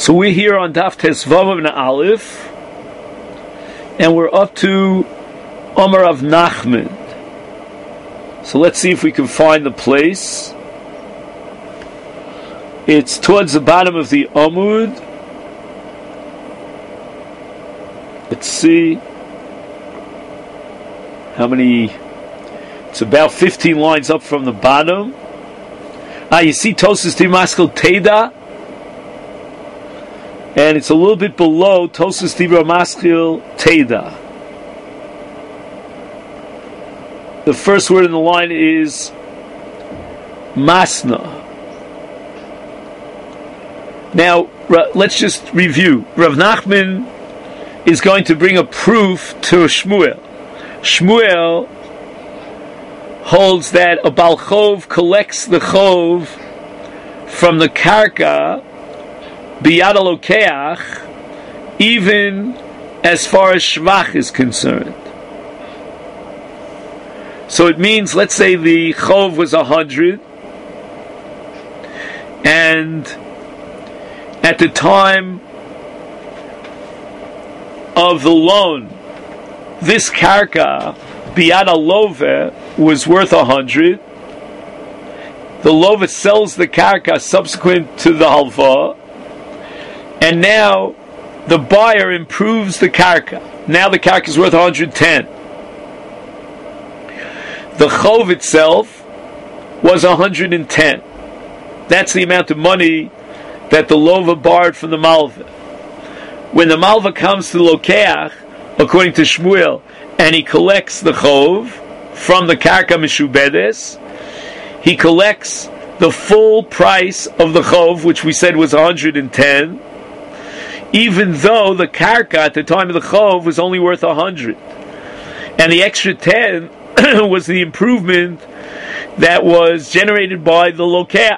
So we're here on Daf Tesvav and Aleph, and we're up to Omer of Nachman. So let's see if we can find the place. It's towards the bottom of the Amud. Let's see how many. It's about 15 lines up from the bottom. You see Tosas Dimaskal Teda, and it's a little bit below Tosas Dibra Maskil Teda. The first word in the line is Masna. Now, let's just review. Rav Nachman is going to bring a proof to Shmuel. Shmuel holds that a Baal Chov collects the Chov from the Karka Biyad HaLokeach, even as far as Shvach is concerned. So it means, let's say the Chov was 100, and at the time of the loan, this Karka Biyad HaLoveh was worth 100. The Lova sells the Karka subsequent to the Halva, and now the buyer improves the Karka. Now the Karka is worth 110. The Chov itself was 110. That's the amount of money that the Lova borrowed from the Malva. When the Malva comes to the Lokeach, according to Shmuel, and he collects the Chov from the Karka Mishubedes, he collects the full price of the Chov, which we said was 110, even though the Karka at the time of the Chov was only worth 100. And the extra 10 was the improvement that was generated by the Lokeach.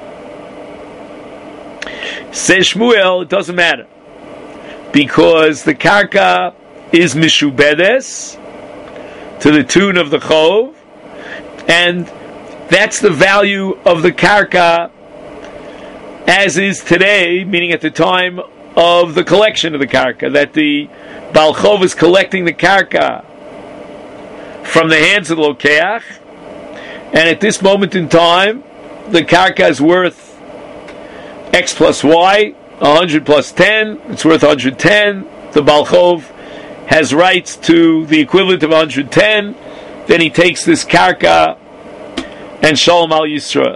Says Shmuel, it doesn't matter, because the Karka is Mishubedes to the tune of the Chov, and that's the value of the Karka as is today, meaning at the time of the collection of the Karka, that the Baal Chov is collecting the Karka from the hands of the Lokeach, and at this moment in time the Karka is worth X plus Y, 100 plus 10, it's worth 110. The Baal Chov has rights to the equivalent of 110, then he takes this Karka and Shalom Al Yisrael.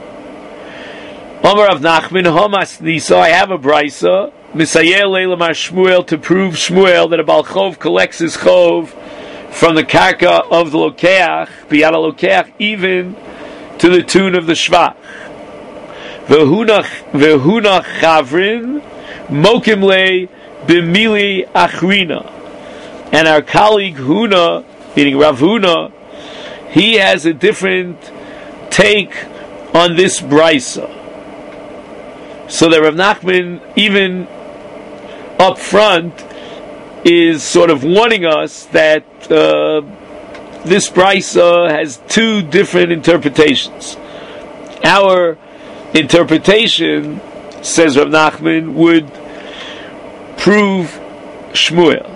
Omer of Nachman, Homas Nisa, I have a Brisa, Misayel Leilamar Shmuel, to prove Shmuel that a Baal Chov collects his Chov from the Karka of the Lokeach, Biyad HaLokeach, even to the tune of the Shvach. Vehuna Chavrin, Mokim Le B'mili Achrina. And our colleague Huna, meaning Rav Huna, he has a different take on this brisa. So that Rav Nachman, even up front, is sort of warning us that this brisa has two different interpretations. Our interpretation, says Rav Nachman, would prove Shmuel.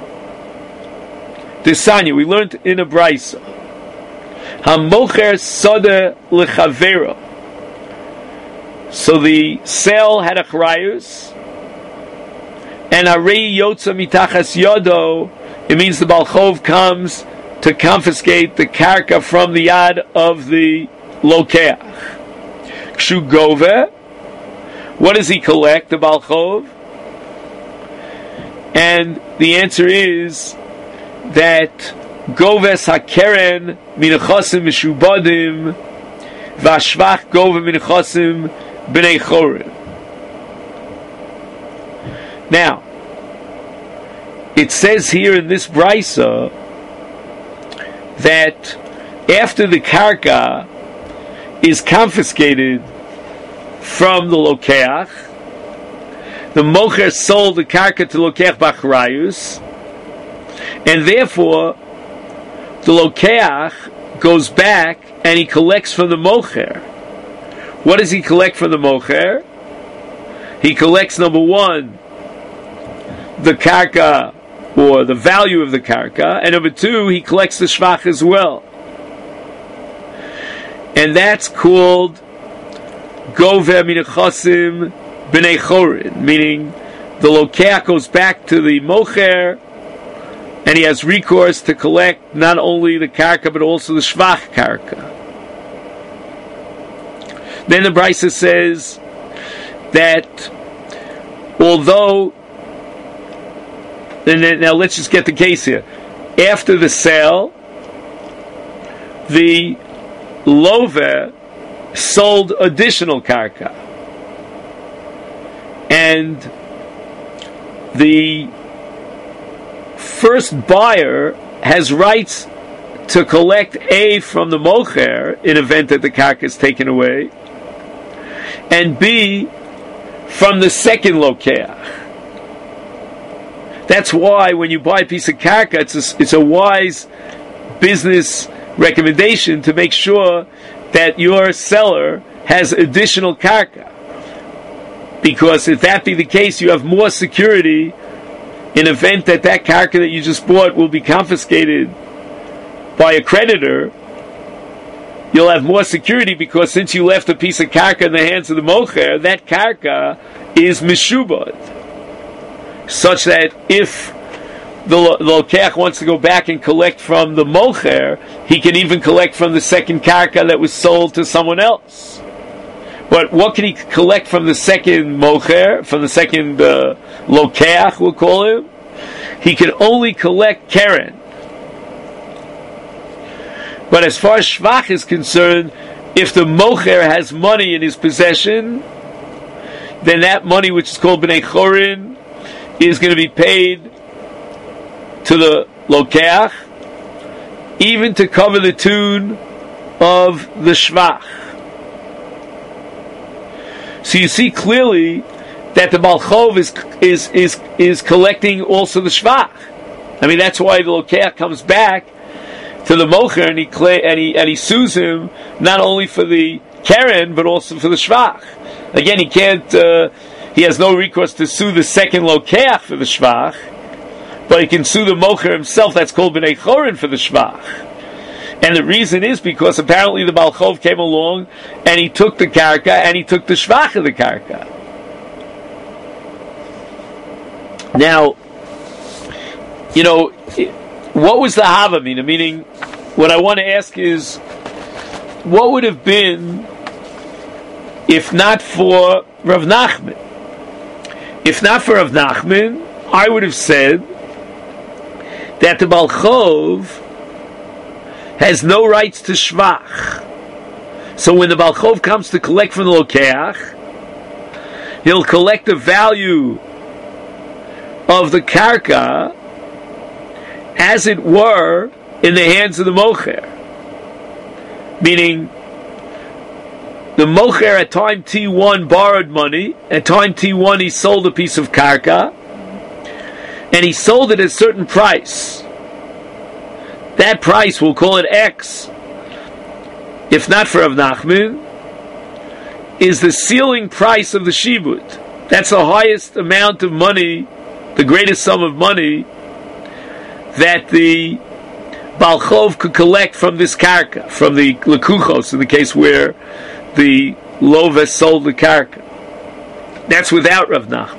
Desanya, we learned in a brisa, Hamocher Soda Lechavera. So the sale had a Charayus, and Arei Yotza Mitachas Yodo, it means the Baal Chov comes to confiscate the Karka from the yad of the Lokeach. Kshu Gove, what does he collect, the Baal Chov? And the answer is that Goves HaKeren Minachosim Mishubadim Vashvach Gove Minachosim B'nei Chorim. Now, it says here in this brisa that after the Karka is confiscated from the Lokeach, the Mocher sold the Karka to Lokeach Bachrayus, and therefore the Lokeach goes back and he collects from the Mocher. What does he collect from the Mocher? he collects, number one, the karka, or the value of the karka, and number two, he collects the shvach as well. And that's called Gover Minachosim B'nei Chorin, meaning the lokeach goes back to the mocher, and he has recourse to collect not only the karka but also the shvach karka. Then the Brisa says that although, and now let's just get the case here. After the sale, the lover sold additional karka, and the first buyer has rights to collect A from the mocher in event that the karka is taken away, and B from the second lokeach. That's why when you buy a piece of karka, it's a wise business recommendation to make sure that your seller has additional karka, because if that be the case, you have more security in event that karka that you just bought will be confiscated by a creditor. You'll have more security because since you left a piece of karka in the hands of the mocher, that karka is mishubad, such that if the lokeach wants to go back and collect from the mocher, he can even collect from the second karka that was sold to someone else. But what can he collect from the second mocher, from the second lokeach, we'll call him? He can only collect keren. But as far as shvach is concerned, if the mocher has money in his possession, then that money, which is called b'nei chorin, is going to be paid to the lokeach, even to cover the tune of the shvach. So you see clearly that the Balchov is collecting also the shvach. I mean, that's why the lokeach comes back to the mocher and he sues him not only for the keren but also for the shvach. Again, he can't. He has no recourse to sue the second lokeach for the shvach, but he can sue the mocher himself. That's called b'nei chorin for the shvach. And the reason is because apparently the Balchov came along and he took the karka and he took the shvach of the karka. Now, you know, what was the havamina? Meaning, what I want to ask is, what would have been if not for Rav Nachman? If not for Rav Nachman, I would have said that the Balchov has no rights to shvach. So when the Balchov comes to collect from the lokeach, he'll collect the value of the karka as it were in the hands of the mocher. Meaning, the mocher at time T1 borrowed money, at time T1 he sold a piece of karka, and he sold it at a certain price. That price, we'll call it X, if not for Rav Nachman, is the ceiling price of the shibud. That's the highest amount of money, the greatest sum of money that the Balchov could collect from this karka, from the lekuchos, in the case where the loves sold the karka. That's without Rav Nachman.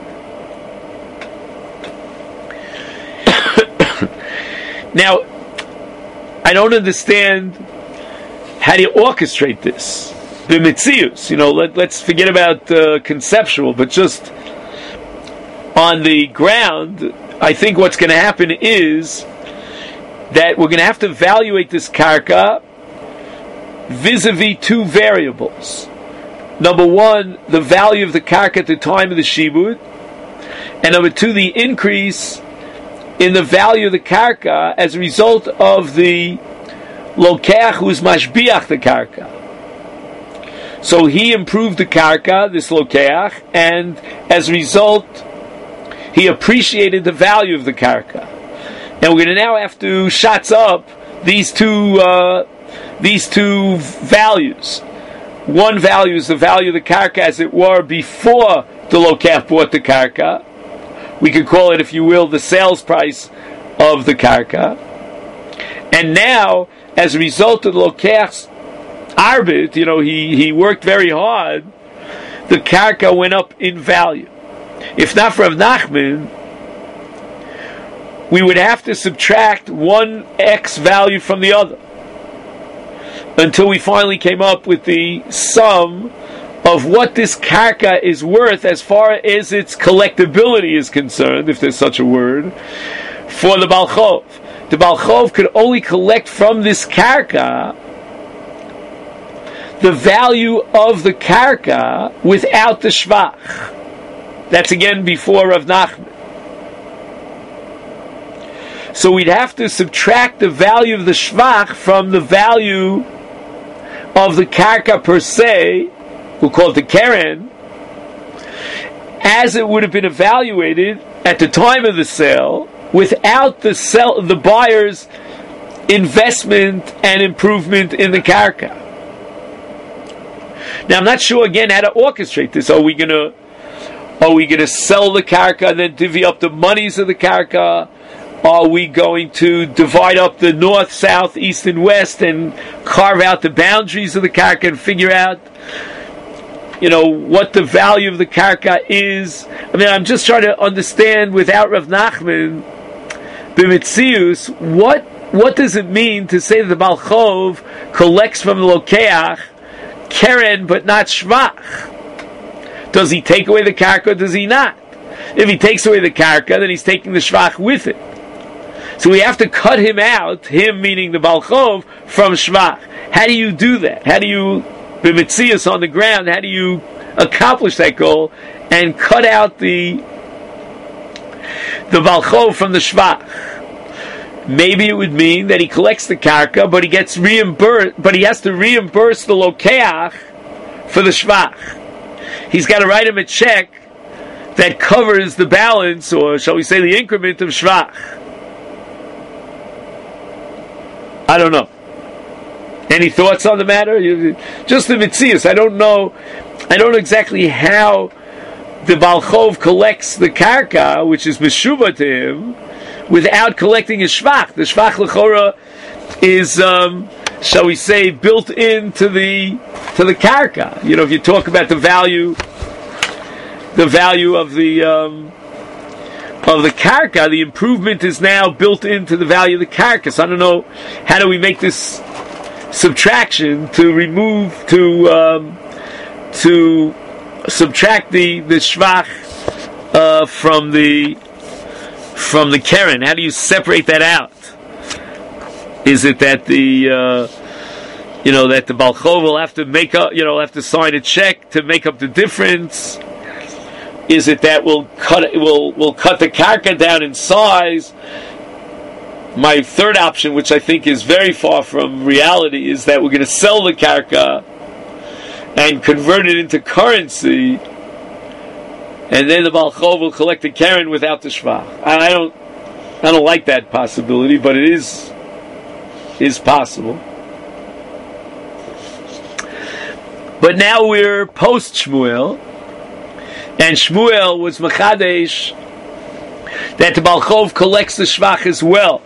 Now, I don't understand how do you orchestrate this. B'mitzius, let's forget about conceptual, but just on the ground, I think what's going to happen is that we're going to have to evaluate this karka vis-a-vis two variables. Number one, the value of the karka at the time of the shibud, and number two, the increase in the value of the karka as a result of the lokeach who's mashbiach the karka. So he improved the karka, this lokeach, and as a result, he appreciated the value of the karka. And we're going to now have to shots up these two values. One value is the value of the karka as it were before the Lokech bought the karka. We could call it, if you will, the sales price of the karka. And now, as a result of the Lokech's arbit, he worked very hard, the karka went up in value. If not for Rav Nachman, we would have to subtract one X value from the other until we finally came up with the sum of what this karka is worth as far as its collectability is concerned, if there's such a word, for the Baal Chov. The Baal Chov could only collect from this karka the value of the karka without the shvach. That's again before Rav Nachman. So we'd have to subtract the value of the shvach from the value of the karka per se, we'll call it the keren, as it would have been evaluated at the time of the sale, without the buyer's investment and improvement in the karka. Now I'm not sure again how to orchestrate this. Are we gonna sell the karka and then divvy up the monies of the karka? Are we going to divide up the north, south, east, and west and carve out the boundaries of the karka and figure out, what the value of the karka is? I mean, I'm just trying to understand, without Rav Nachman, b'mitzius, what does it mean to say that the Baal Chov collects from the Lokeach keren but not shvach? Does he take away the karka or does he not? If he takes away the karka, then he's taking the shvach with it. So we have to cut him out, him meaning the Baal Chov, from shvach. How do you do that? How do you, b'mitzias on the ground, how do you accomplish that goal and cut out the Baal Chov from the shvach? Maybe it would mean that he collects the karka, but he gets reimbursed, but he has to reimburse the Lokeach for the shvach. He's got to write him a check that covers the balance, or shall we say the increment of shvach. I don't know. Any thoughts on the matter? Just the mitzias. I don't know exactly how the Baal Chov collects the karka, which is meshuva to him, without collecting his shvach. The shvach l'chora is, shall we say, built into the karka. If you talk about the value of the karka, the improvement is now built into the value of the karka. So I don't know, how do we make this subtraction to subtract the shvach from the keren? How do you separate that out? Is it that the Baal Chov will have to make up, have to sign a check to make up the difference? Is it that we'll cut the karka down in size? My third option, which I think is very far from reality, is that we're going to sell the karka and convert it into currency, and then the Baal Chov will collect the keren without the shvach. I don't like that possibility, but it is possible. But now we're post Shmuel, and Shmuel was mechadesh that the Baal Chov collects the shvach as well.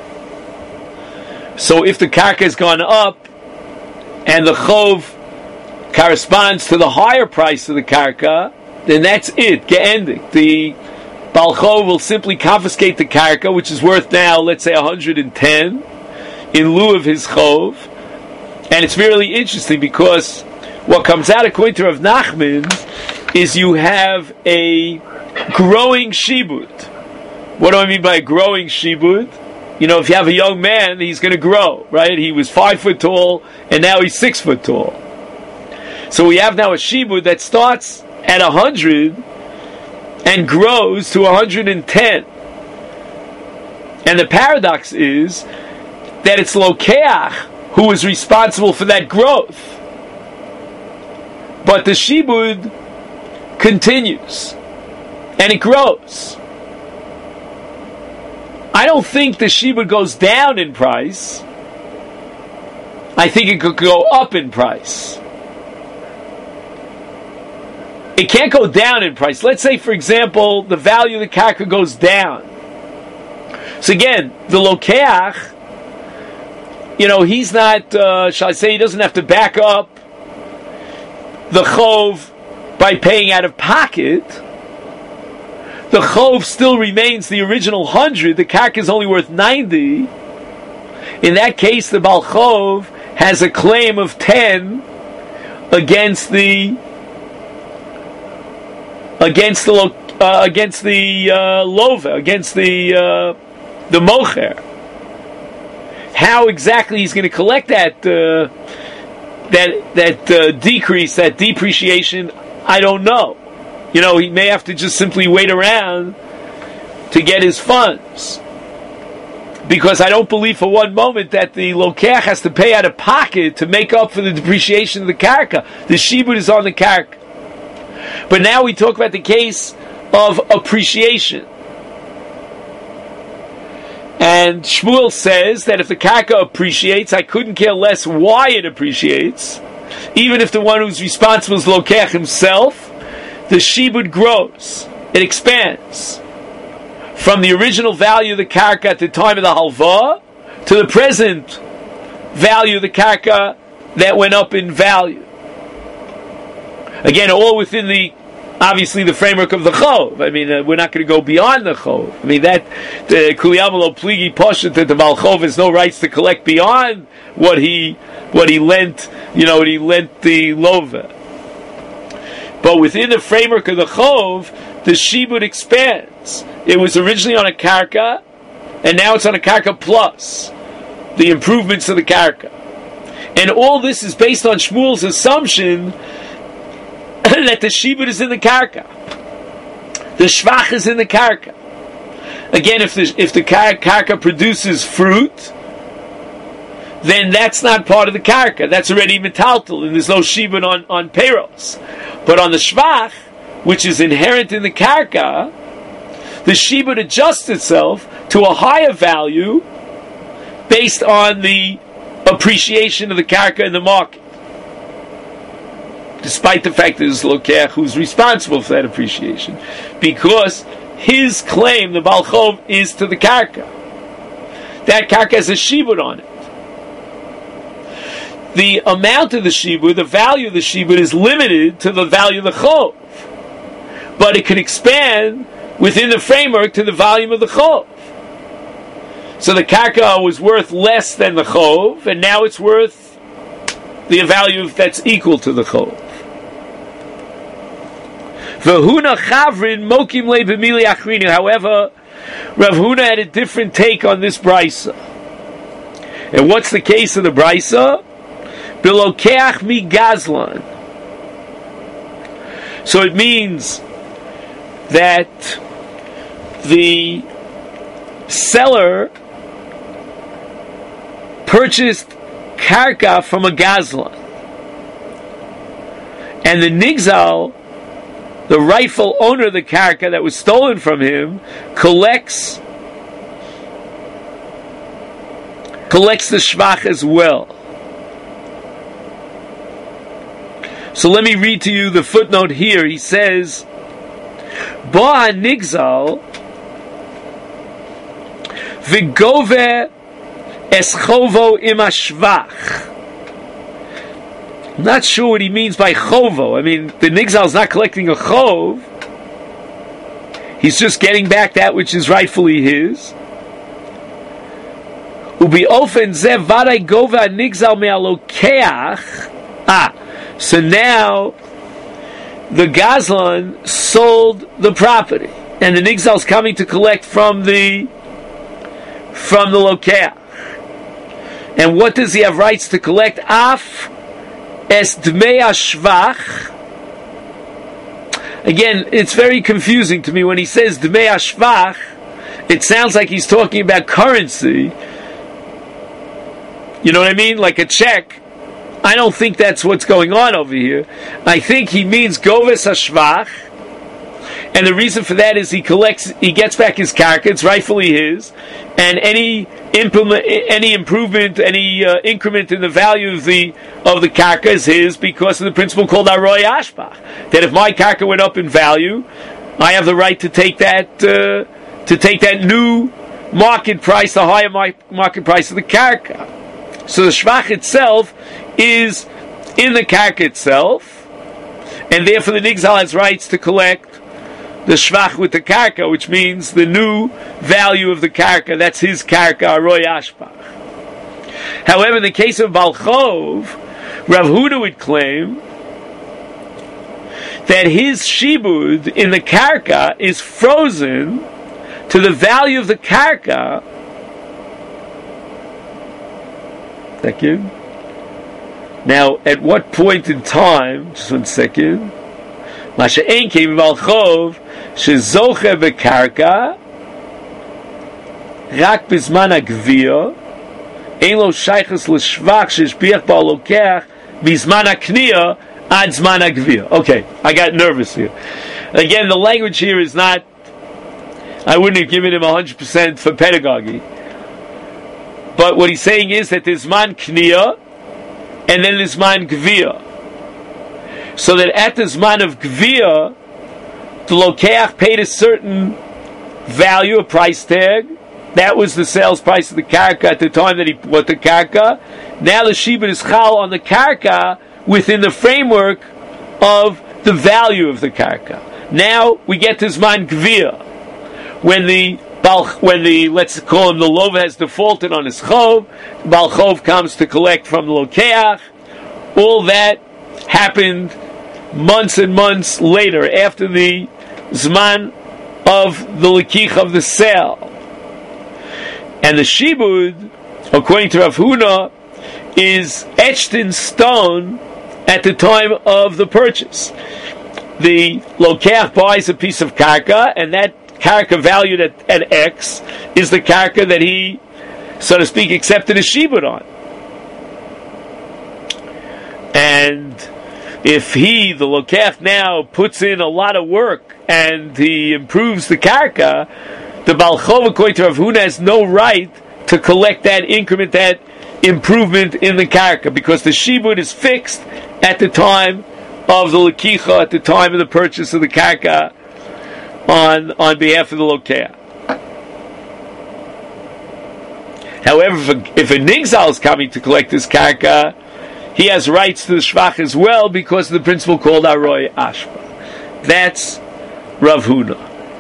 So if the karka has gone up and the chov corresponds to the higher price of the karka, then that's it, ge'endik. The Baal Chov will simply confiscate the karka, which is worth now, let's say 110, in lieu of his chov. And it's really interesting because what comes out according to Rav Nachman is you have a growing shibud. What do I mean by a growing shibud? If you have a young man, he's going to grow, right? He was 5 foot tall, and now he's 6 foot tall. So we have now a shibud that starts at 100 and grows to 110. And the paradox is that it's Lokeach who is responsible for that growth. But the shibud continues, and it grows. I don't think the shibud goes down in price. I think it could go up in price. it can't go down in price. Let's say, for example, the value of the karka goes down. So again, the lokeach, he's not, shall I say, he doesn't have to back up the chov by paying out of pocket. The chov still remains the original 100. The karka is only worth 90. In that case, the Baal Chov has a claim of 10 against the lova, against the mocher. How exactly he's going to collect that decrease, that depreciation, I don't know. He may have to just simply wait around to get his funds. Because I don't believe for one moment that the lokeach has to pay out of pocket to make up for the depreciation of the karka. The shibud is on the karka. But now we talk about the case of appreciation. And Shmuel says that if the karka appreciates, I couldn't care less why it appreciates. Even if the one who's responsible is lokeach himself, the shibud grows. It expands. From the original value of the karka at the time of the halva to the present value of the karka that went up in value. Again, all within obviously the framework of the chov. I mean, we're not going to go beyond the chov. I mean, that the kuliyamalo pligi poshet that the Baal Chov has no rights to collect beyond what he lent, what he lent the lova. But within the framework of the chov, the shibud expands. It was originally on a karka, and now it's on a karka plus the improvements of the karka. And all this is based on Shmuel's assumption that the shibud is in the karka. The shvach is in the karka. Again, if the karka produces fruit, then that's not part of the karka. That's already metaltal, and there's no shibud on payros. But on the shvach, which is inherent in the karka, the shibud adjusts itself to a higher value based on the appreciation of the karka in the market. Despite the fact that it's lokeach who's responsible for that appreciation. Because his claim, the Baal Chov, is to the karka. That karka has a shibud on it. The amount of the shibud, the value of the shibud, is limited to the value of the chov. But it can expand within the framework to the volume of the chov. So the karka was worth less than the chov, and now it's worth the value that's equal to the chov. V'huna chavrin mokim le b'mili achrinu. However, Rav Huna had a different take on this brisa. And what's the case of the brisa? Belokeach mi gazlan. So it means that the seller purchased karka from a gazlan, and the nigzal, the rightful owner of the karka that was stolen from him, collects the shvach as well. So let me read to you the footnote here. He says, Ba nigzal v'gove eschovo im hashvach. I'm not sure what he means by chovo. I mean, the nigzal is not collecting a chov. He's just getting back that which is rightfully his. Ubi ofen ze vaday gova nigzal me'alokeach. So now the gazlan sold the property, and the nigzal is coming to collect from the lokeach. And what does he have rights to collect? Af es dmei hashvach. Again, it's very confusing to me when he says dmei hashvach. It sounds like he's talking about currency. You know what I mean? Like a check. I don't think that's what's going on over here. I think he means goves hashvach, and the reason for that is he gets back his karka, it's rightfully his, and any any improvement, any increment in the value of the karka is his because of the principle called Aroy Ashbach. That if my karka went up in value, I have the right to take that new market price, the higher market price of the karka. So the shvach itself is in the karka itself, and therefore the nigzal has rights to collect the shvach with the karka, which means the new value of the karka. That's his karka, Aroy Ashbach. However, in the case of Balchov, Rav Huda would claim that his shibud in the karka is frozen to the value of the karka. Second. Now, at what point in time? Just 1 second. Masha ein came Balchov shezoche bekarka rak bizman hagvia ein lo shaychus l'shvach sheshbiach ba'alokeach bizman hakniya ad zman hagvia. Okay, I got nervous here. Again, the language here is not. I wouldn't have given him 100% for pedagogy. But what he's saying is that there's man kniya and then there's man gvia. So that at the zman of gvia, the lokeach paid a certain value, a price tag. That was the sales price of the karka at the time that he bought the karka. Now the shibud is chal on the karka within the framework of the value of the karka. Now we get to zman gvia, when the let's call him the lov has defaulted on his chov, Bal Chov comes to collect from the lokeach. All that happened months and months later, after the zman of the lekich of the sale. And the shibud, according to Rav Huna, is etched in stone at the time of the purchase. The lokeach buys a piece of karka, and that karka valued at X is the karka that he, so to speak, accepted a shibud on. And if he, the lokeach, now puts in a lot of work and he improves the karka, the Bal Chov, according to Rav Huna, has no right to collect that increment, that improvement in the karka, because the shibud is fixed at the time of the lekicha, at the time of the purchase of the karka on behalf of the lokeach. However, if a nigzal is coming to collect this karka, he has rights to the shvach as well because of the principle called Aroy Ashbach. That's Rav Huna.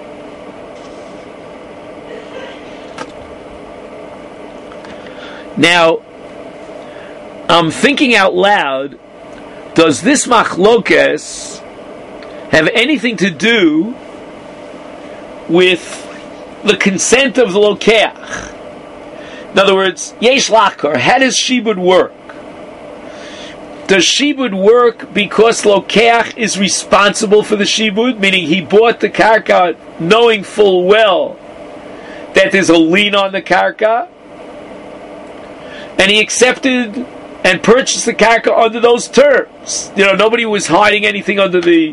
Now, I'm thinking out loud, does this machlokes have anything to do with the consent of the lokeach? In other words, yesh lachkar, how does shibud work? Does shibud work because lokeach is responsible for the shibud, meaning he bought the karka knowing full well that there's a lien on the karka, and he accepted and purchased the karka under those terms? You know, nobody was hiding anything under the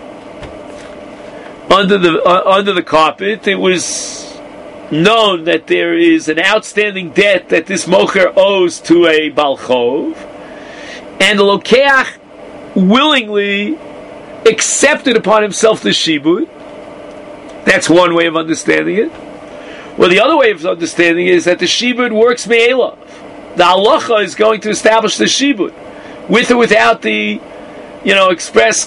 carpet. It was known that there is an outstanding debt that this mocher owes to a Bal Chov, and the lokeach willingly accepted upon himself the shibud. That's one way of understanding it. Well, the other way of understanding it is that the shibud works me'elav. The halacha is going to establish the shibud, with or without the, express,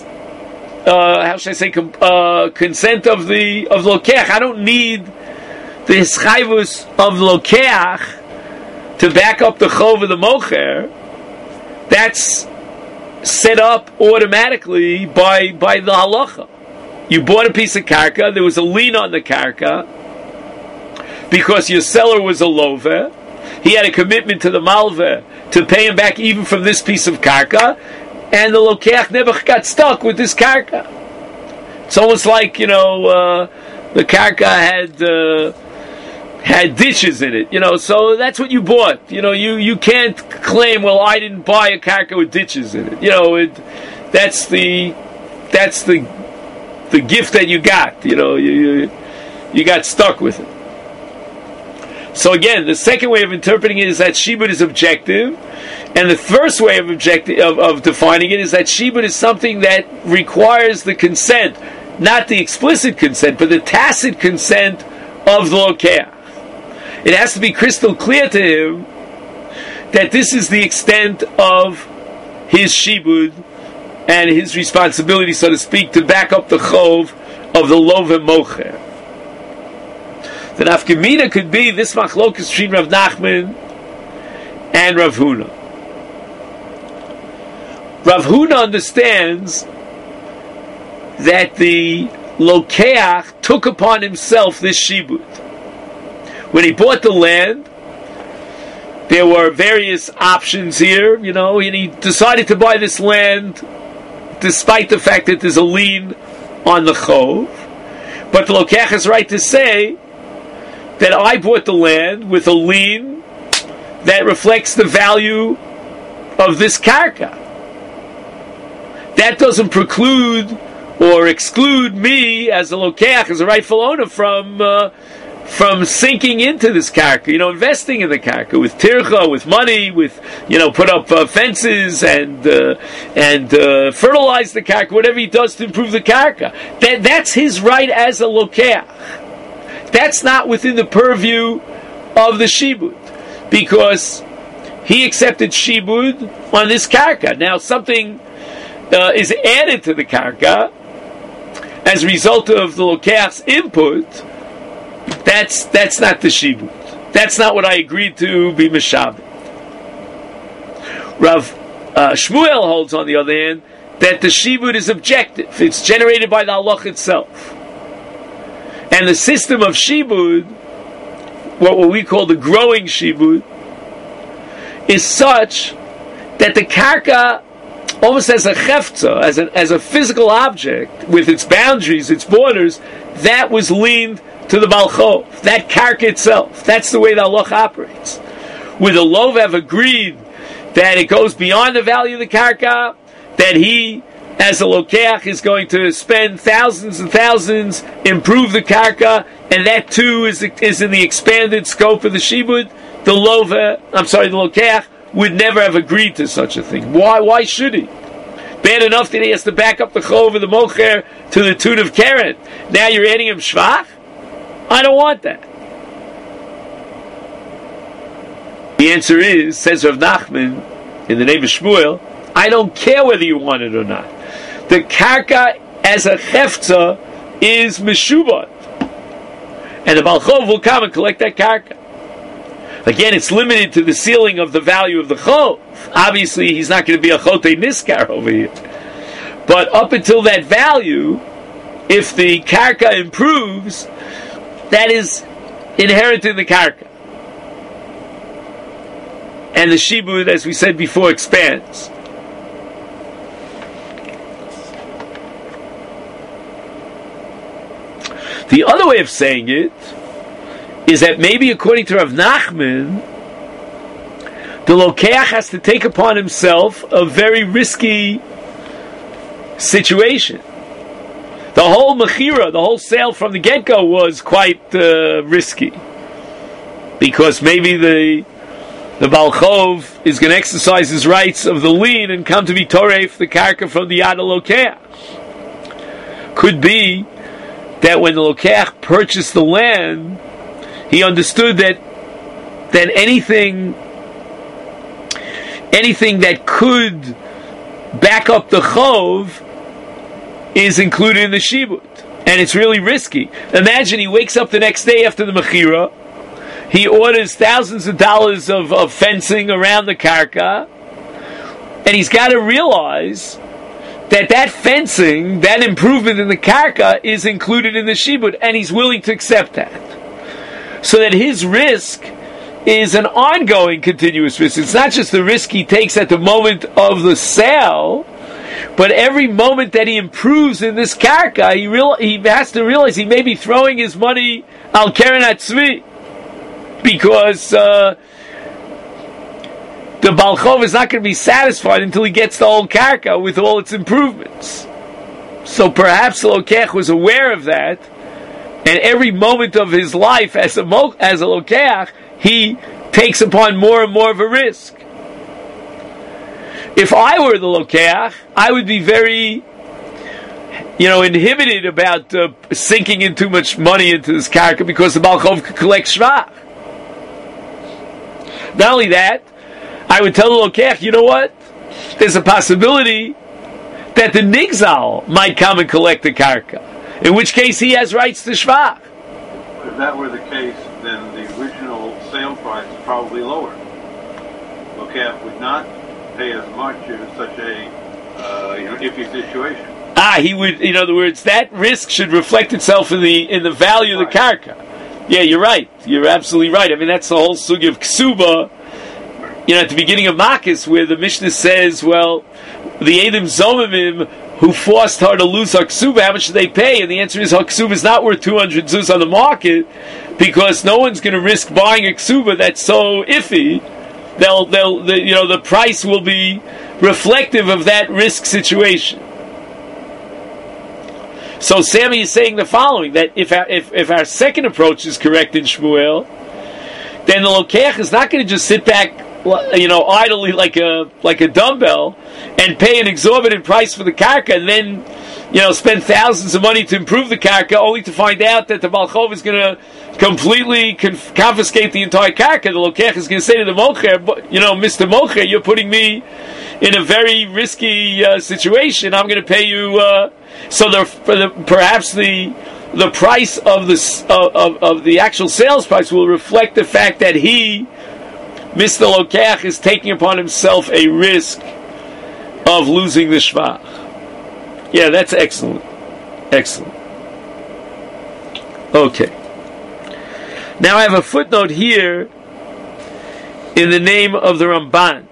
consent of the lokeach. I don't need the hischayvus of the lokeach to back up the chov of the mocher. That's set up automatically by the halacha. You bought a piece of karka, there was a lien on the karka, because your seller was a lover. He had a commitment to the malveh to pay him back even from this piece of karka, and the lokeach never got stuck with this karka. It's almost like, the karka had ditches in it, so that's what you bought. You can't claim, well, I didn't buy a karka with ditches in it. That's the gift that you got. You got stuck with it. So again, the second way of interpreting it is that shibud is objective, and the first way of defining it is that shibud is something that requires the consent, not the explicit consent, but the tacit consent of the lokeach. It has to be crystal clear to him that this is the extent of his shibud and his responsibility, so to speak, to back up the chov of the love mocher. The nafkamina could be this machlokas between Rav Nachman and Rav Huna. Rav Huna understands that the lokeach took upon himself this shibud. When he bought the land, there were various options here, and he decided to buy this land despite the fact that there's a lien on the chov. But the lokeach has right to say that I bought the land with a lien that reflects the value of this karka. That doesn't preclude or exclude me as a lokeach, as a rightful owner, from sinking into this karka, investing in the karka with tircha, with money, with put up fences and fertilize the karka, whatever he does to improve the karka. That's his right as a lokeach. That's not within the purview of the shibud, because he accepted shibud on this karka. Now something is added to the karka as a result of the lokeach's input. That's not the shibud. That's not what I agreed to be meshabed. Rav Shmuel holds, on the other hand, that the shibud is objective. It's generated by the halach itself. And the system of shibud, what we call the growing shibud, is such that the karka, almost as a chefza, as a physical object, with its boundaries, its borders, that was leaned to the balchov, that karka itself. That's the way the halach operates. With the Lovev agreed that it goes beyond the value of the karka, that he, as a lokeach, is going to spend thousands and thousands, improve the karka, and that too is in the expanded scope of the shibud. The lokeach would never have agreed to such a thing. Why should he? Bad enough that he has to back up the chov of the mocher to the tune of keren. Now you're adding him shvach? I don't want that. The answer is, says Rav Nachman, in the name of Shmuel, I don't care whether you want it or not. The karka as a chefza is meshubad, and the balchov will come and collect that karka. Again, it's limited to the ceiling of the value of the chov. Obviously, he's not going to be a chotei niskar over here. But up until that value, if the karka improves, that is inherent in the karka. And the shibud, as we said before, expands. The other way of saying it is that maybe according to Rav Nachman, the lokeach has to take upon himself a very risky situation. The whole mechira, the whole sale from the get-go was quite risky, because maybe the balchov is going to exercise his rights of the lien and come to be toref the karka from the yad lokeach. Could be that when the lokeach purchased the land, he understood that anything that could back up the chov is included in the shibud, and it's really risky. Imagine he wakes up the next day after the mechira, he orders thousands of dollars of fencing around the karka, and he's got to realize that fencing, that improvement in the karka, is included in the shibud, and he's willing to accept that. So that his risk is an ongoing, continuous risk. It's not just the risk he takes at the moment of the sale, but every moment that he improves in this karka, he has to realize he may be throwing his money al keren atzvi, because the balchov is not going to be satisfied until he gets the whole karka with all its improvements. So perhaps the lokeach was aware of that, and every moment of his life as a lokeach, he takes upon more and more of a risk. If I were the lokeach, I would be very, inhibited about sinking in too much money into this karka because the Baal Chov could collect shvach. Not only that, I would tell the lokeach, you know what? There's a possibility that the nigzal might come and collect the karka, in which case he has rights to shvach. If that were the case, then the original sale price is probably lower. Lokeach would not pay as much in such a iffy situation. He would. In other words, that risk should reflect itself in the value of the karka. Yeah, you're right. You're absolutely right. I mean, that's the whole sugi of ksuba. At the beginning of Makis, where the Mishnah says, well, the Edom Zomimim who forced her to lose her ksuba, how much should they pay? And the answer is her ksuba is not worth 200 zuz on the market, because no one's going to risk buying a ksuba that's so iffy. The price will be reflective of that risk situation. So Sammy is saying the following, that if our second approach is correct in Shmuel, then the lokeach is not going to just sit back, idly like a dumbbell and pay an exorbitant price for the karka and then, spend thousands of money to improve the karka, only to find out that the Baal Chov is going to completely confiscate the entire karka. The lokeach is going to say to the mocher, Mr. Mocher, you're putting me in a very risky situation. I'm going to pay you. Perhaps the price of the actual sales price will reflect the fact that he, Mr. Lokeach, is taking upon himself a risk of losing the shvach. Yeah, that's excellent. Excellent. Okay. Now I have a footnote here in the name of the Ramban.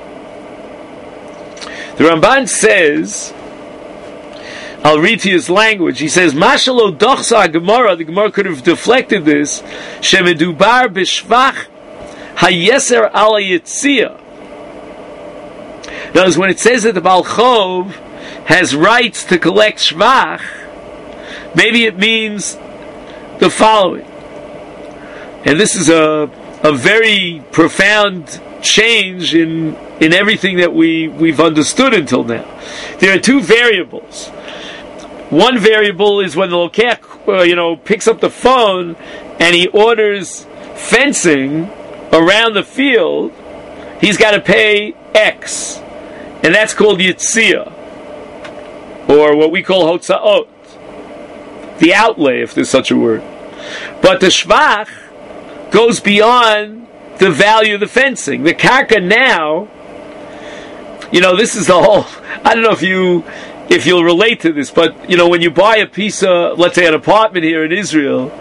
The Ramban says, I'll read to you his language. He says, Mashalo dochsa Gemara, the Gemara could have deflected this, Shemedubar b'shvach hayeser ala yitzia. Notice when it says that the Baal Chov has rights to collect shvach, maybe it means the following. And this is a very profound change in everything that we've understood until now. There are two variables. One variable is when the lokeach, picks up the phone and he orders fencing around the field, he's got to pay X, and that's called yitzia, or what we call hotzaot, the outlay, if there's such a word. But the shvach goes beyond the value of the fencing. The karka now, this is the whole. I don't know if you'll relate to this, but when you buy a piece of, let's say, an apartment here in Israel,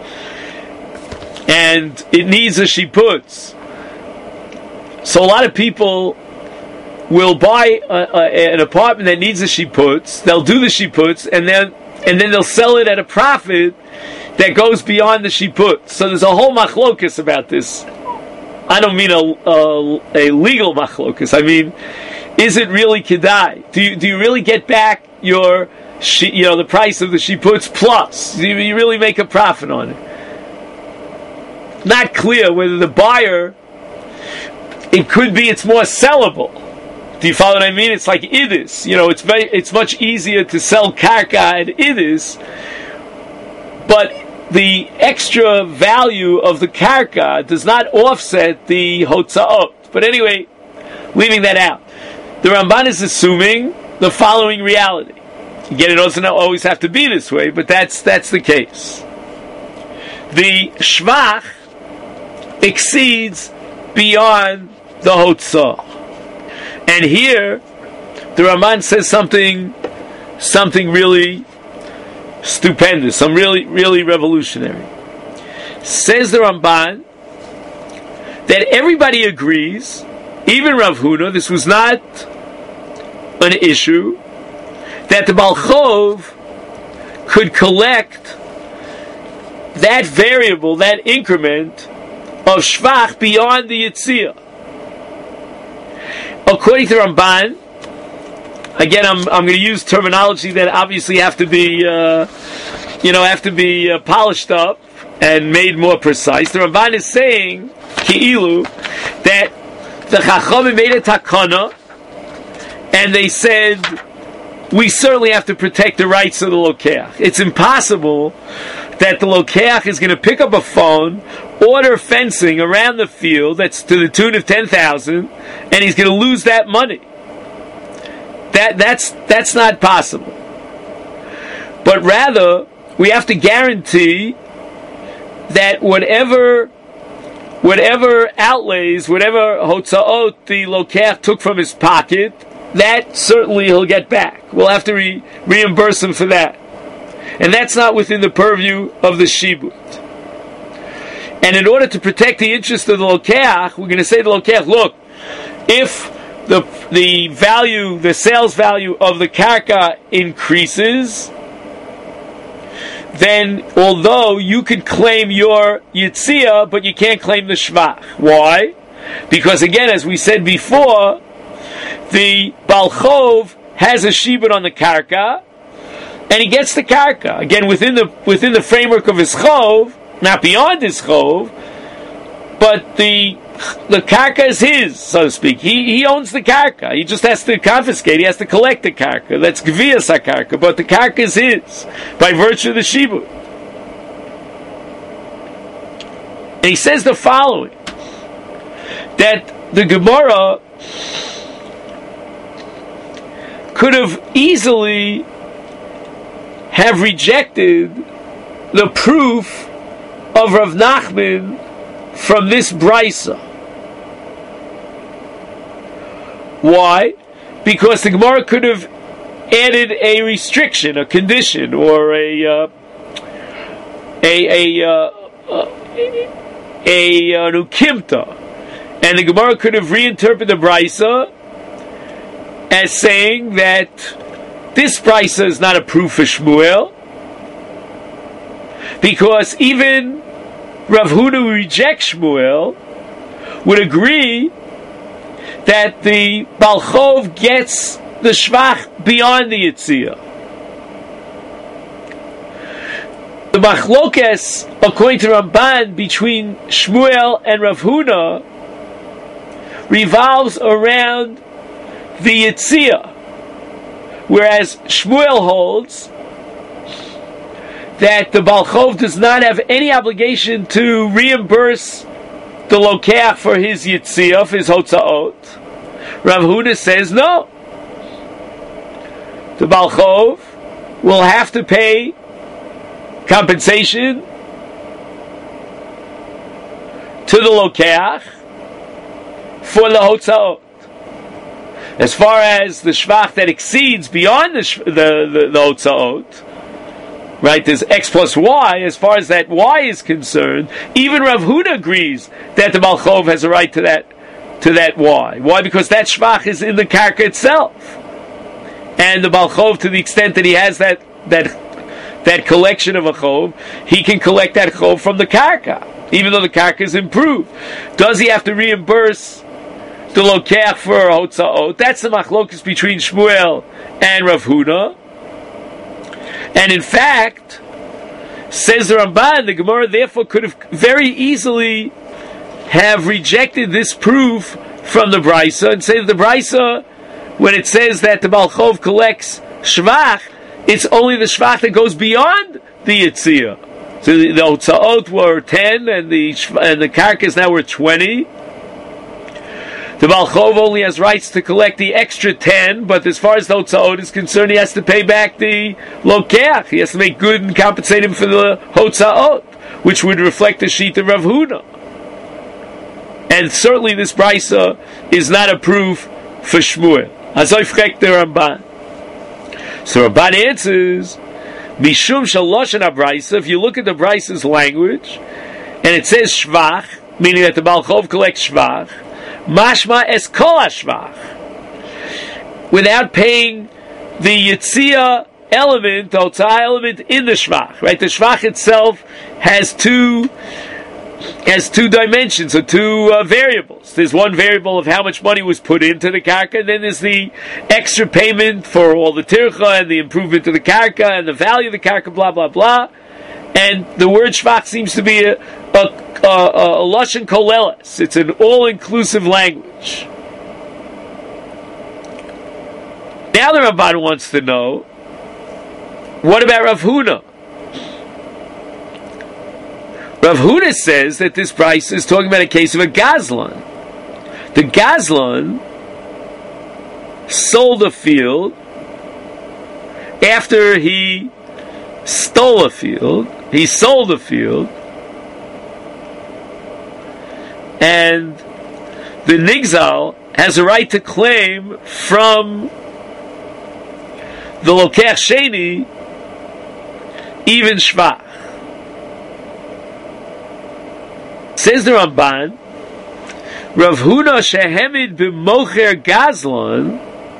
and it needs a shiputz, so a lot of people will buy an apartment that needs a shiputz. They'll do the shiputz, and then they'll sell it at a profit that goes beyond the shiputz. So there's a whole machlokus about this. I don't mean a legal machlokus. I mean, is it really kedai? Do you really get back your the price of the shiputz plus? Do you really make a profit on it? Not clear whether the buyer. It could be it's more sellable. Do you follow what I mean? It's like idis. It's much easier to sell karka at idis, but the extra value of the karka does not offset the hotzaot. But anyway, leaving that out, the Ramban is assuming the following reality. Again, it doesn't always have to be this way, but that's the case. The shvach exceeds beyond the hotzah. And here, the Ramban says something really stupendous, some really, really revolutionary. Says the Ramban that everybody agrees, even Rav Huna, this was not an issue, that the Baal Chov could collect that variable, that increment of shvach beyond the yitzia. According to Ramban, again, I'm going to use terminology that obviously have to be have to be polished up and made more precise. The Ramban is saying, Ki'ilu, that the Chachamim made a takana, and they said, we certainly have to protect the rights of the Lokeach. It's impossible that the Lokeach is going to pick up a phone, order fencing around the field that's to the tune of 10,000, and he's going to lose that money. That's not possible. But rather, we have to guarantee that whatever outlays, whatever hotzaot the Lokeach took from his pocket, that certainly he'll get back. We'll have to reimburse him for that. And that's not within the purview of the shibut. And in order to protect the interest of the Lokeach, we're going to say to the Lokeach, look, if the value, the sales value of the karka increases, then although you could claim your yitzia, but you can't claim the shvach. Why? Because again, as we said before, the Balchov has a shibud on the karka, and he gets the karka. Again, within the framework of his chov, not beyond his chov, but the karka is his, so to speak. He owns the karka. He just has to confiscate. He has to collect the karka. That's gviyas karka, but the karka is his by virtue of the shibud. And he says the following: that the Gemara could have easily have rejected the proof of Rav Nachman from this brisa. Why? Because the Gemara could have added a restriction, a condition, or an ukimta, and the Gemara could have reinterpreted the brisa as saying that this brisa is not a proof for Shmuel, because even Rav Huna, who rejects Shmuel, would agree that the Balchov gets the shvach beyond the yitzia. The machlokes, according to Ramban, between Shmuel and Rav Huna revolves around the yitzia, whereas Shmuel holds that the Balchov does not have any obligation to reimburse the Lokeach for his yitzia, for his hotzaot. Rav Huna says no. The Balchov will have to pay compensation to the Lokeach for the hotzaot. As far as the shvach that exceeds beyond the hotzaot, right, there's X plus Y, as far as that Y is concerned, even Rav Huna agrees that the Balchov has a right to that Y. Why? Because that shvach is in the karka itself. And the Balchov, to the extent that he has that collection of a chov, he can collect that chov from the karka, even though the karka is improved. Does he have to reimburse the Lokeach for hotzaot? That's the machlokus between Shmuel and Rav Huna. And in fact, says the Ramban, the Gemara therefore could have very easily have rejected this proof from the Brisa and say that the Brisa, when it says that the Balchov collects shvach, it's only the shvach that goes beyond the yitzia. So the hotzaot were 10 and the karkas now were 20. The Balchov only has rights to collect the extra 10, but as far as the hotzaot is concerned, he has to pay back the Lokeach. He has to make good and compensate him for the hotzaot, which would reflect the sheet of Rav Huna. And certainly this brisa is not a proof for Shmuel. Azoy frek the Ramban. So Ramban answers, Mishum shalosh and brisa. If you look at the brisa's language, and it says shvach, meaning that the Balchov collects shvach, mashma es kol hashvach, without paying the yitzia element, the hotzah element in the shvach. Right, the shvach itself has two has two dimensions, or two variables. There's one variable of how much money was put into the karka, and then there's the extra payment for all the tircha and the improvement of the karka and the value of the karka, blah, blah, blah. And the word shvach seems to be a lashon koleles. It's an all-inclusive language. Now the Ramban wants to know, what about Rav Huna? Rav Huna says that this price is talking about a case of a gazlan. The gazlan sold a field after he stole a field. He sold a field, and the nigzal has a right to claim from the lokech sheni even shvach. Says the Ramban, Rav Huna shehemid b'mocher gazlan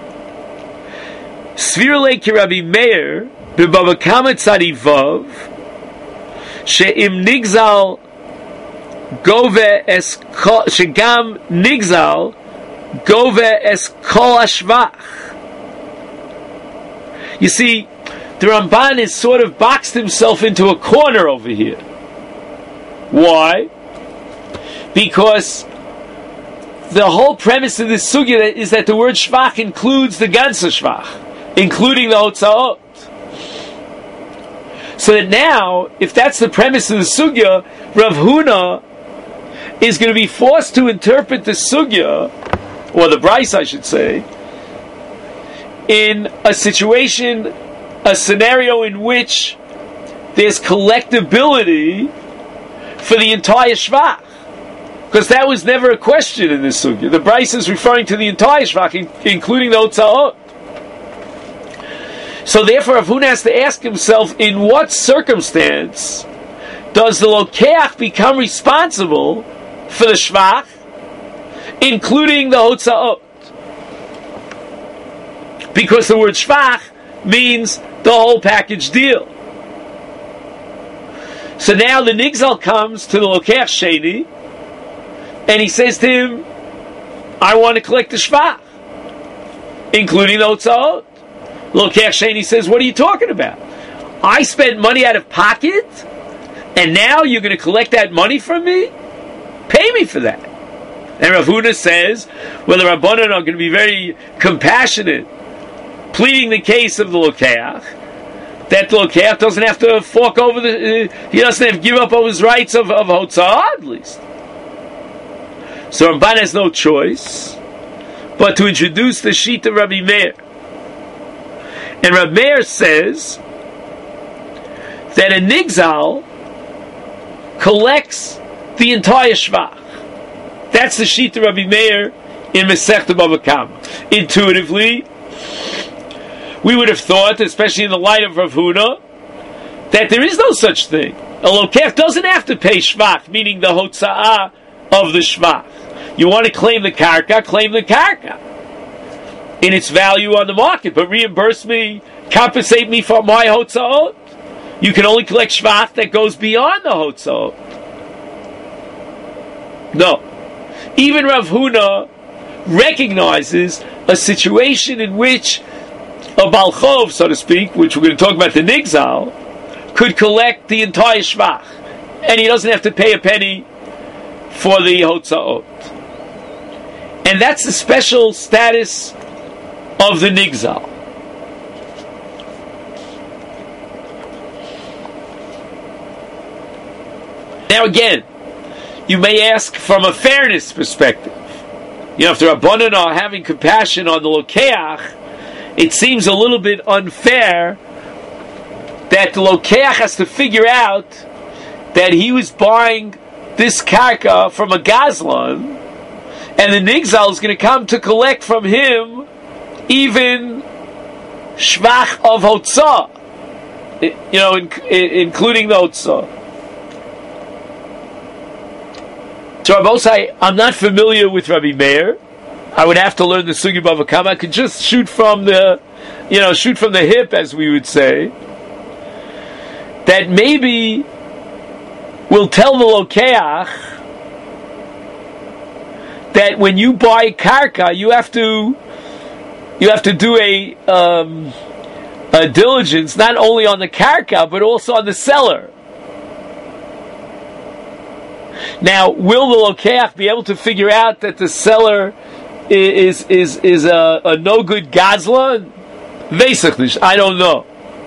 svirle ki Rabbi Meir b'bava kama tzadivav she'im nigzal gove es shegam nigzal gove es kol hashvach. You see, the Ramban has sort of boxed himself into a corner over here. Why? Because the whole premise of this sugya is that the word shvach includes the ganze shvach, including the hotzaot. So that now, if that's the premise of the sugya, Rav Huna is going to be forced to interpret the sugya, or the Bryce, I should say, in a situation, a scenario in which there's collectability for the entire shvach. Because that was never a question in this sugya. The Bryce is referring to the entire shvach, including the hotzaot. So therefore, Rav Huna has to ask himself, in what circumstance does the lokeach become responsible for the shvach, including the hotzaot? Because the word shvach means the whole package deal. So now the nigzal comes to the lokeach sheni, and he says to him, I want to collect the shvach, including the hotzaot. Lokeach sheni says, what are you talking about? I spent money out of pocket, and now you're going to collect that money from me? Pay me for that. And Rav Huna says, well, the Rabbanan are going to be very compassionate, pleading the case of the lokeach, that the lokeach doesn't have to fork over he doesn't have to give up all his rights of hotzah, at least. So Ramban has no choice but to introduce the sheet of Rabbi Meir. And Rabbi Meir says that a nigzal collects the entire shvach. That's the sheet of Rabbi Meir in Masechta Bava Kama. Intuitively, we would have thought, especially in the light of Rav Huna, that there is no such thing. A lokeach doesn't have to pay shvach, meaning the hotza'ah of the shvach. You want to claim the karka, claim the karka in its value on the market, but reimburse me, compensate me for my hotza'ot. You can only collect shvach that goes beyond the hotza'ot. No. Even Rav Huna recognizes a situation in which a Baal Chov, so to speak, which we're going to talk about, the Nigzal, could collect the entire shvach, and he doesn't have to pay a penny for the hotzaot. And that's the special status of the Nigzal. Now again, you may ask from a fairness perspective. You know, if the Rabbanan are having compassion on the Lokeach, it seems a little bit unfair that the Lokeach has to figure out that he was buying this karka from a Gazlan, and the Nigzal is going to come to collect from him even Shvach of Hotzah, you know, including the Hotzah. So Rabosai, I'm not familiar with Rabbi Meir. I would have to learn the Sugi Bava Kama. I could just shoot from the hip, as we would say, that maybe will tell the lokeach that when you buy karka, you have to do a diligence not only on the karka but also on the seller. Now, will the lokeach be able to figure out that the seller is a no good gazla? Vesachnish, I don't know.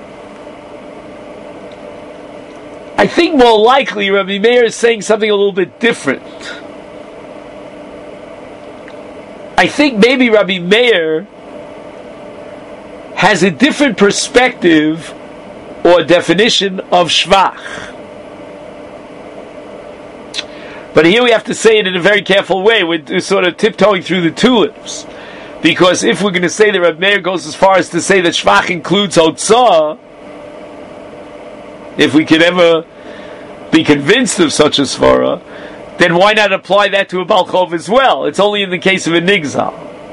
I think more likely Rabbi Meir is saying something a little bit different. I think maybe Rabbi Meir has a different perspective or definition of shvach. But here we have to say it in a very careful way. We're sort of tiptoeing through the tulips. Because if we're going to say that Rabbi Meir goes as far as to say that shvach includes hotzah, if we could ever be convinced of such a svara, then why not apply that to a balchov as well? It's only in the case of a nigzal.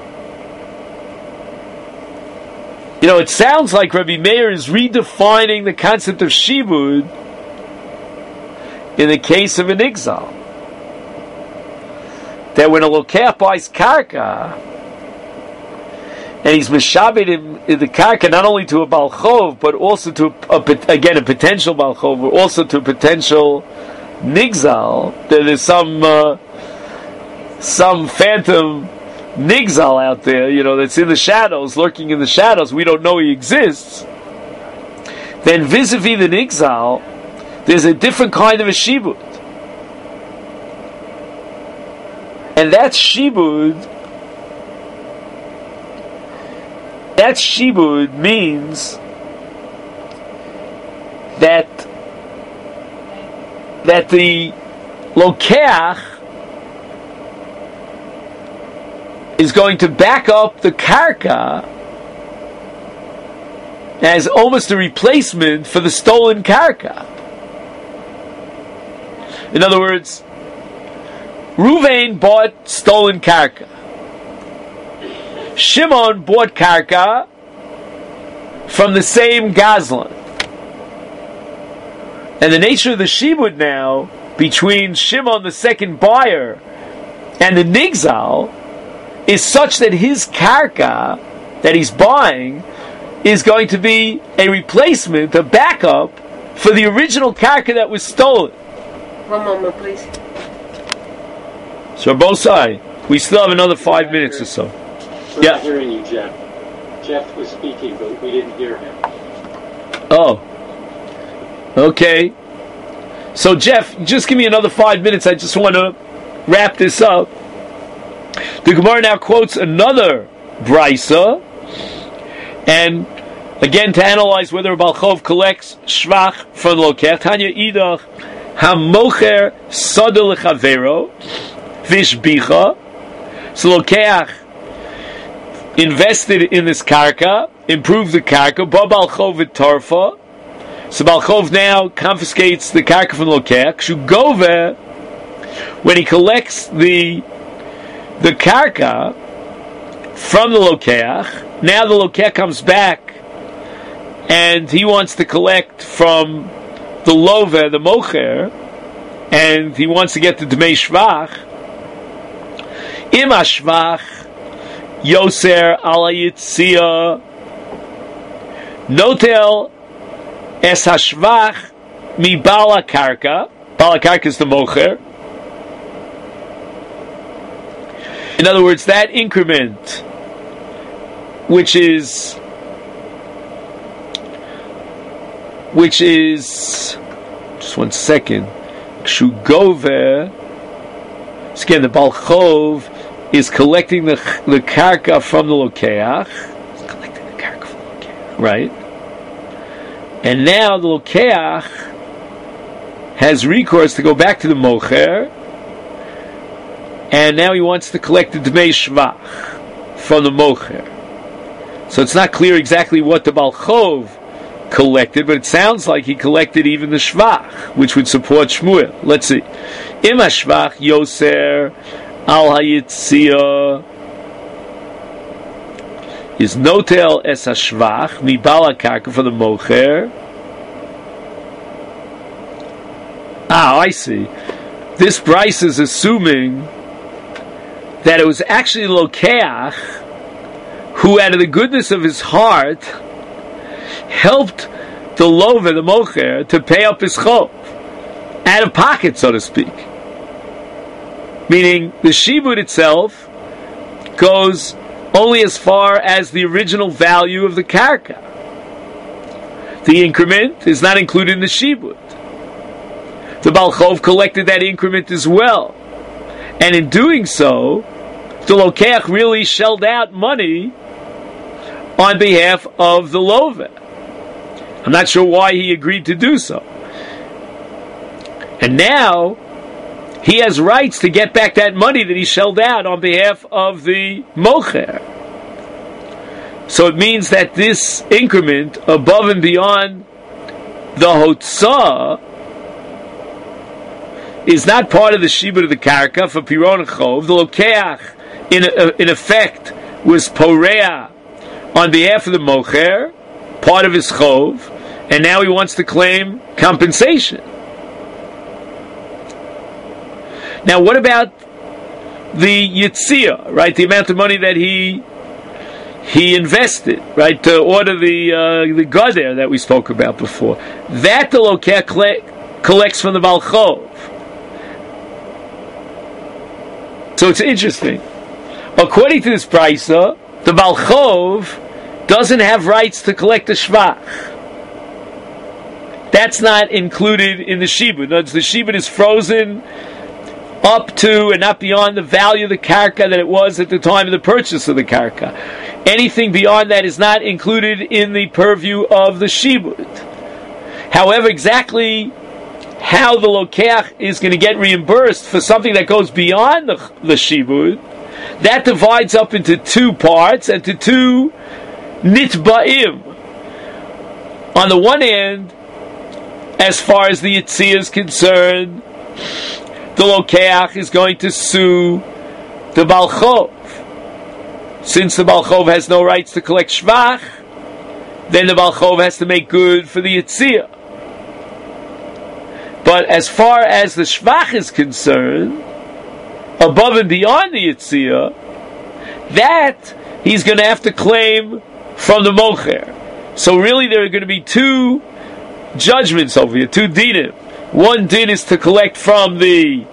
You know, it sounds like Rabbi Meir is redefining the concept of shibud in the case of a nigzal. That when a lokeach buys karka, and he's mishabed in the karka not only to a balchov, but also to a potential balchov, or also to a potential nigzal. There's some phantom nigzal out there, you know, that's in the shadows, lurking in the shadows. We don't know he exists. Then vis-a-vis the nigzal, there's a different kind of a shibud, and that shibud means that the lokeach is going to back up the karka as almost a replacement for the stolen karka. In other words, Ruvain bought stolen karka. Shimon bought karka from the same gazlan. And the nature of the shibud now between Shimon, the second buyer, and the nigzal is such that his karka that he's buying is going to be a replacement, a backup for the original karka that was stolen. One moment, please. So both sides, we still have another 5 minutes or so. We're not hearing you, Jeff. Jeff was speaking, but we didn't hear him. Oh. Okay. So Jeff, just give me another 5 minutes. I just want to wrap this up. The Gemara now quotes another brisa, and again to analyze whether a balchov collects shvach from the lokeach. Tanya idach hamocher sada lechavero vishbicha. So lokeach invested in this karka, improved the karka, ba balchov v'tarfa. So balchov now confiscates the karka from the lokeach. Shugove, when he collects the karka from the lokeach, now the lokeach comes back and he wants to collect from the love, the mocher, and he wants to get the dmei shvach. Ima shvach yoser ala yitzia notel es hashvach mi bala karka. Bala karka is the mocher. In other words, that increment, which is just 1 second. Shugove. So again, the balchov is collecting the karka from the lokeach. It's collecting the karka from the lokeach, right? And now the lokeach has recourse to go back to the mocher, and now he wants to collect the dmei shvach from the mocher. So it's not clear exactly what the balchov collected, but it sounds like he collected even the shvach, which would support Shmuel. Let's see. Ima shvach yoser al hayitzia is notel es hashvach mi bala karka for the mocher I see. This Bryce is assuming that it was actually Lokeach who, out of the goodness of his heart, helped the Lover, the Mocher, to pay up his chov, out of pocket, so to speak. Meaning, the shibud itself goes only as far as the original value of the karka. The increment is not included in the shibud. The Baal Chov collected that increment as well. And in doing so, the Lokeach really shelled out money on behalf of the Lover. I'm not sure why he agreed to do so. And now, he has rights to get back that money that he shelled out on behalf of the Mocher. So it means that this increment, above and beyond the Hotzah, is not part of the shibud of the karka for Piron and Chov. The Lokeach, in effect, was Porea on behalf of the Mocher, part of his Chov, and now he wants to claim compensation. Now, what about the Yitzia, right? The amount of money that he invested, right, to order the Gader that we spoke about before. That the Lokeach collects from the Baal Chov. So it's interesting. According to this Brisa, the Baal Chov doesn't have rights to collect the Shvach. That's not included in the Shibud. In other words, the Shibud is frozen up to and not beyond the value of the karka that it was at the time of the purchase of the karka. Anything beyond that is not included in the purview of the shibud. However, exactly how the Lokeach is going to get reimbursed for something that goes beyond the shibud, that divides up into two parts and to two nitba'im. On the one hand, as far as the Yitzia is concerned, the Lokeach is going to sue the Baal Chov. Since the Baal Chov has no rights to collect Shvach, then the Baal Chov has to make good for the Yitzia. But as far as the Shvach is concerned, above and beyond the Yitzia, that he's going to have to claim from the Mocher. So really there are going to be two judgments over here, two dinim. One din is to collect from the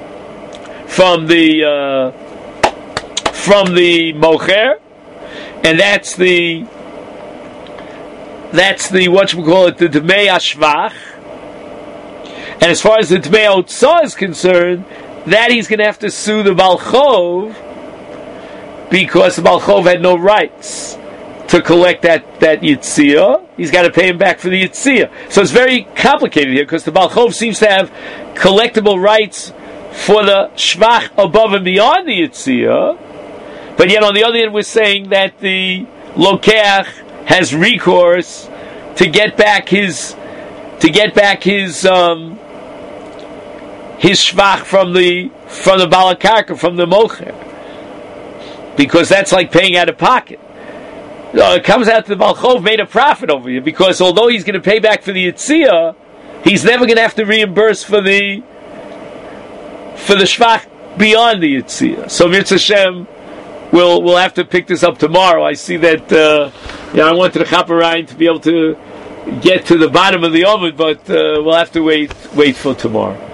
mocher, and that's the what we call it, the dmei hashvach. And as far as the dmei hotzah is concerned, that he's going to have to sue the Baal Chov because the Baal Chov had no rights to collect that Yitzia. He's got to pay him back for the Yitzia. So it's very complicated here because the Baal Chov seems to have collectible rights for the Shvach above and beyond the Yitzia, but yet on the other hand we're saying that the Lokeach has recourse to get back his Shvach from the Baal HaKarka, from the Mocher, because that's like paying out of pocket. It comes out that the Baal Chov made a profit over here, because although he's going to pay back for the Yitzia, he's never going to have to reimburse for the Shvach beyond the Yitzia. So Mirz Hashem, we'll have to pick this up tomorrow. I see that I wanted the Chaparine to be able to get to the bottom of the oven, but we'll have to wait for tomorrow.